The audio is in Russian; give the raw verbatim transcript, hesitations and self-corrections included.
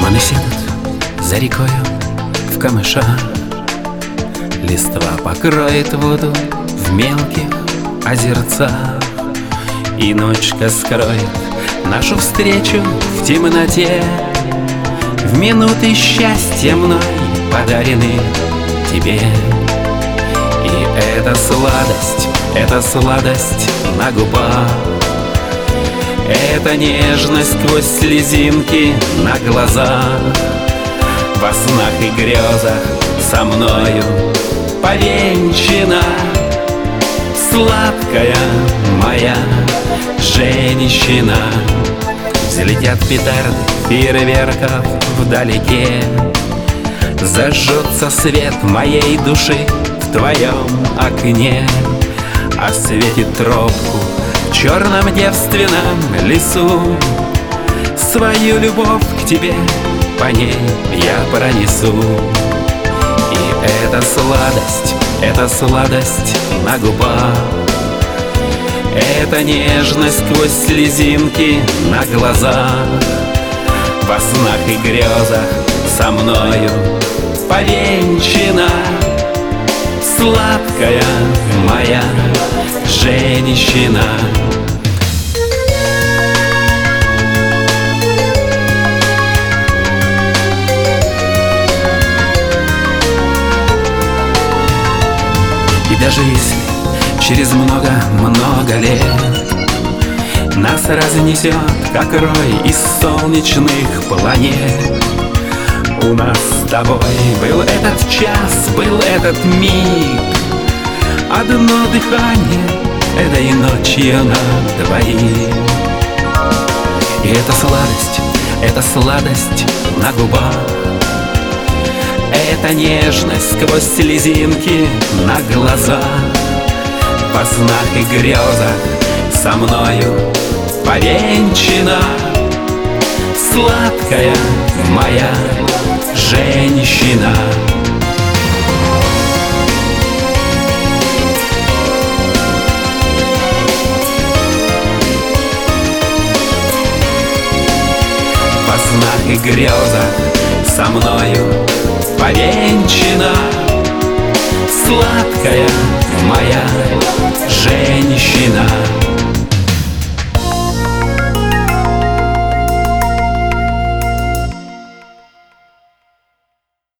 Туманы сидят за рекою в камышах, листва покроет воду в мелких озерцах, и ночка скроет нашу встречу в темноте, в минуты счастья мной подарены тебе. И эта сладость, эта сладость на губах, эта нежность сквозь слезинки на глазах, во снах и грезах со мною повенчана, сладкая моя женщина. Взлетят петарды фейерверков вдалеке, зажжется свет моей души в твоем окне, осветит тропку в черном девственном лесу. Свою любовь к тебе по ней я пронесу. И эта сладость, эта сладость на губах, эта нежность сквозь слезинки на глазах, во снах и грезах со мною повенчана, сладкая моя женщина. И даже если через много-много лет нас разнесет, как рой из солнечных планет, у нас с тобой был этот час, был этот миг, одно дыхание этой ночью на двоих. И эта сладость, эта сладость на губах, эта нежность сквозь слезинки на глазах, во снах и грезах со мною повенчана, сладкая моя женщина. Во снах и грезах со мною повенчана, сладкая моя